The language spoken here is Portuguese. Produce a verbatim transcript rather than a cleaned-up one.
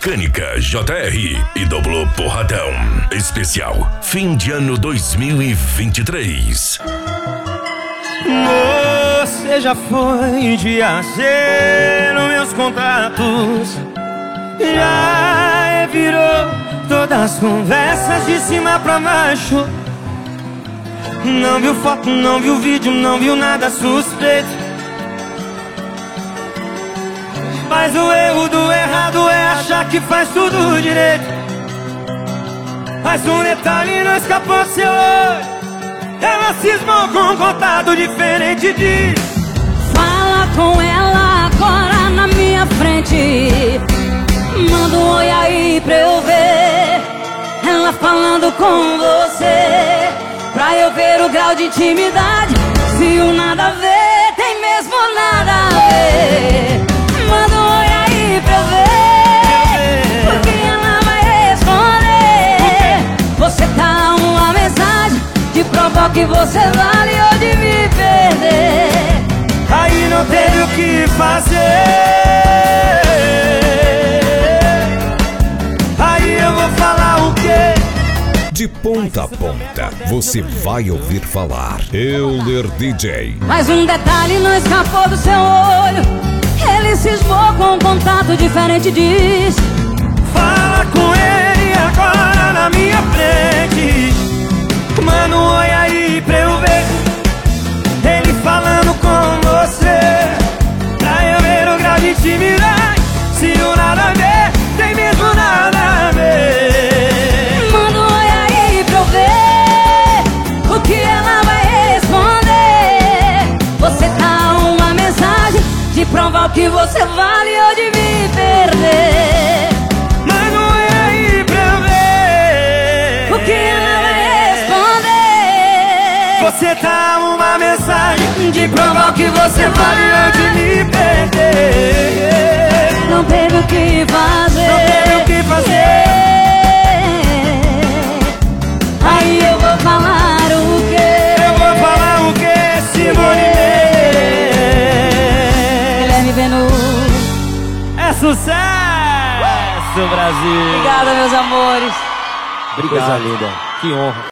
Mecânica J R e Dobrou Porradão. Especial Fim de Ano dois mil e vinte e três. Você já foi de acer nos meus contatos, já virou todas as conversas de cima pra baixo. Não viu foto, não viu vídeo, não viu nada suspeito. Mas o erro do errado é achar que faz tudo direito. Mas um detalhe não escapou do seu olho, ela cismou com um contato diferente de... Fala com ela agora na minha frente, manda um oi aí pra eu ver ela falando com você, pra eu ver o grau de intimidade. Se o nada a ver tem mesmo nada a ver, manda um oi aí pra eu ver, porque ela vai responder. Você tá uma mensagem de provar que você vale ou de me perder. Aí não teve o que fazer, aí eu vou falar o quê? De ponta a ponta, você vai ouvir falar Euler D J. Mas um detalhe não escapou do seu olho, ele cismou com um contato diferente, diz. Fala com ele agora na minha frente, manda um oi aí pra eu ver ele falando com você, pra eu ver o grau de intimidade. Se o nada a ver tem mesmo nada a ver, manda um oi aí pra eu ver o que ela vai responder. Você tá uma mensagem de provar o que você vale ou de me perder. manda um oi aí pra eu ver O que ela vai responder. Você tá uma mensagem de provar que você vale ou de me perder. Não teve o que fazer, Não teve o que fazer. Aí eu vou falar o quê? Eu vou falar o quê, Simone Mendes? Guilherme Venuto. É sucesso, Brasil. Obrigada, meus amores. Coisa linda, que honra.